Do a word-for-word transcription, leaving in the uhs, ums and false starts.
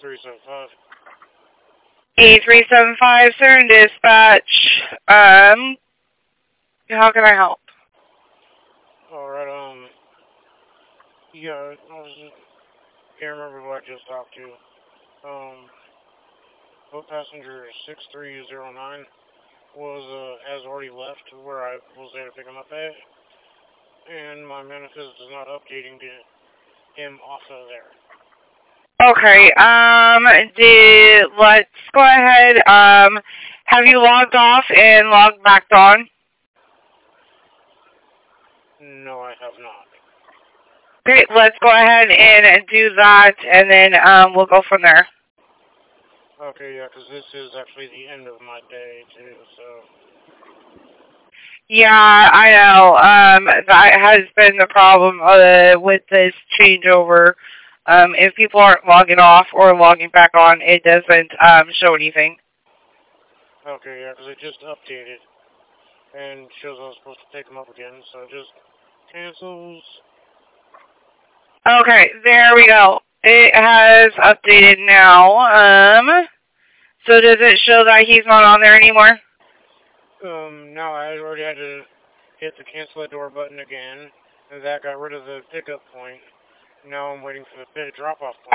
three seven five. eight three seven five, sir, in dispatch. Um, how can I help? Alright, um, yeah, I was, can't remember who I just talked to. Um, boat passenger six three zero nine was, uh, has already left where I was there to pick him up at, and my manifest is not updating to him off of there. Okay, um, did, let's go ahead, um, have you logged off and logged back on? No, I have not. Great, let's go ahead and do that, and then, um, we'll go from there. Okay, yeah, because this is actually the end of my day, too, so... Yeah, I know, um, that has been the problem, uh, with this changeover. Um, if people aren't logging off or logging back on, it doesn't, um, show anything. Okay, yeah, because it just updated, and shows I was supposed to take them up again, so it just cancels. Okay, there we go. It has updated now. Um, so does it show that he's not on there anymore? Um, now I already had to hit the cancel the door button again, and that got rid of the pickup point. Now I'm waiting for the drop-off point.